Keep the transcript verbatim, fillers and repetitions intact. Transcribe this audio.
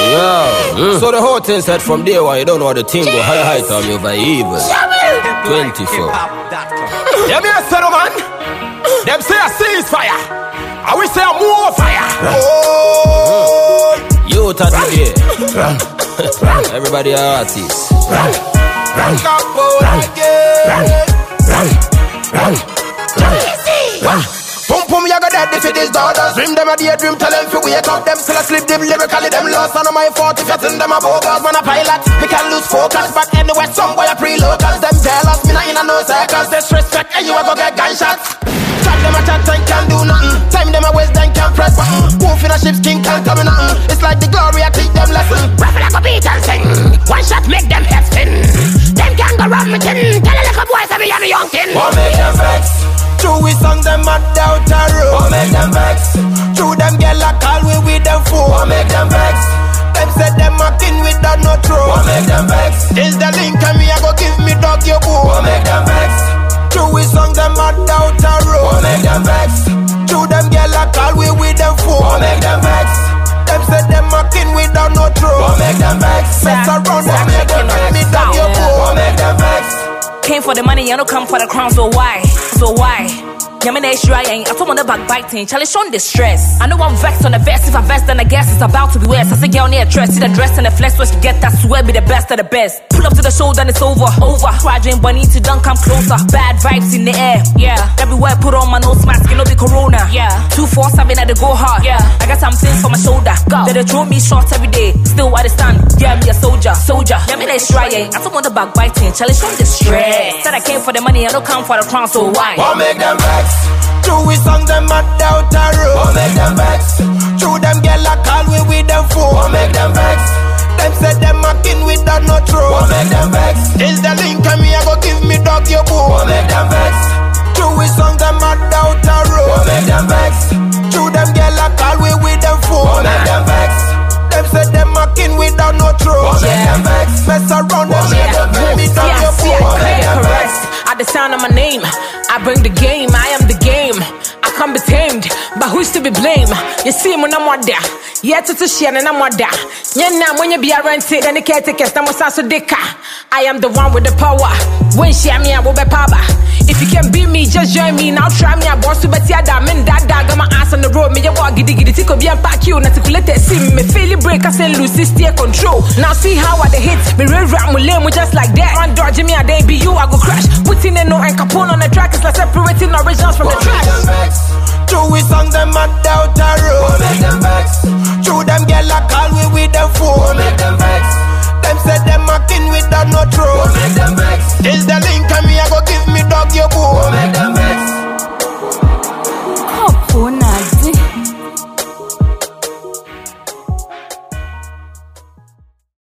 Yo, mm. So the whole thing said from day one, you don't know what the thing go high height on me over evil. twenty-four. Yeah, me a say no man. Them say a ceasefire. I will say a more fire. Oh, you thought today. Everybody are artists. Run, run, run, run. Pum pum, you got dead if it is daughters. Dream them a daydream, tell them to wake up. Them still asleep, them lyrically, them lost. And my fault if you think them a bogus. Man a pilot, we can lose focus. But anyway, some boy a pre-locals. Them jealous, me not in a no circles. Disrespect, and you a go get gunshots. Chat them a chat and can't do nothing. Time them a waste, then can't press button. Wolf in a ship's king can't come in nothing. It's like the glory, I teach them lesson. Raffle like a beat and sing. One shot make them head spin. Them can't go wrong with him. Tell a little boy, say me I'm a young king. Won't make them vex. True we song them mad out a road. Won't make them vex. True them get like call we with them fool. Won't make them vex. Them said them a king without no true. Won't make them vex. Is the link and me I go give me dog your boo. Won't make them vex. True we song them mad out a road. Won't make them vex. True them get like call we with them fool. Won't make them vex. Them said them a king without no true. Won't make them vex. Mess around them make them give me dog your boo. Won't make them vex. Came for the money, you don't come for the crown, so why? So why? Yeah, me nation, I ain't. I told on the backbiting, challenge on the stress. I know I'm vexed on the vest. If I vest, then I guess it's about to be worse. I say, girl, near dress, see the dress and the flesh, so she get that sweat, be the best of the best. Pull up to the show, then it's over, over. Try drink bunny to dunk, come closer. Bad vibes in the air, yeah. Everywhere, put on my nose mask, you know the corona, yeah. Two four seven at the go hard, yeah. I got some things for my shoulder, go. They throw me shots every day, still I stand. Yeah, me a soldier, soldier. Yeah, me nation, I ain't. I told on the backbiting, challenge on the stress. Said I came for the money, I don't come for the crown, so why? Won't make them vex. True we song them mad out a road. Won't make them vex. True them get like call we with them fool. Won't make them vex. Them said them a king without no true. Won't make them vex. Is the link and me I go give me dog your boo. Won't make them vex. True we song them mad out a road. Won't make them vex. True them get like call we with them fool. Won't make them vex. Them said them a king without no true. Won't make them vex. Mess around them make them give me dog your boo. Won't make them vex. At the sound of my name, I bring the game, I am the game. I can't be tamed, but who's to be blamed? You see me no more there. Yet to share and I'm more there. Yeah, now when you be a rented and the caretakers, I'm also dicker. I am the one with the power. When share me, I will be power. If you can beat me, just join me. Now try me, I boss to bet ya damn in that dog. Got my ass on the road, me, you walk giddy giddy. Tick up, and pack you, not to let it see me. Feel it break, I say Lucy, steer control. Now see how I the hit. Me real rap, me lame, just like that. On dodge me, I they be you, I go crash. Put in a no and Capone on the track, it's like separating originals from the trash. True we song them mad out a road. Won't make them vex.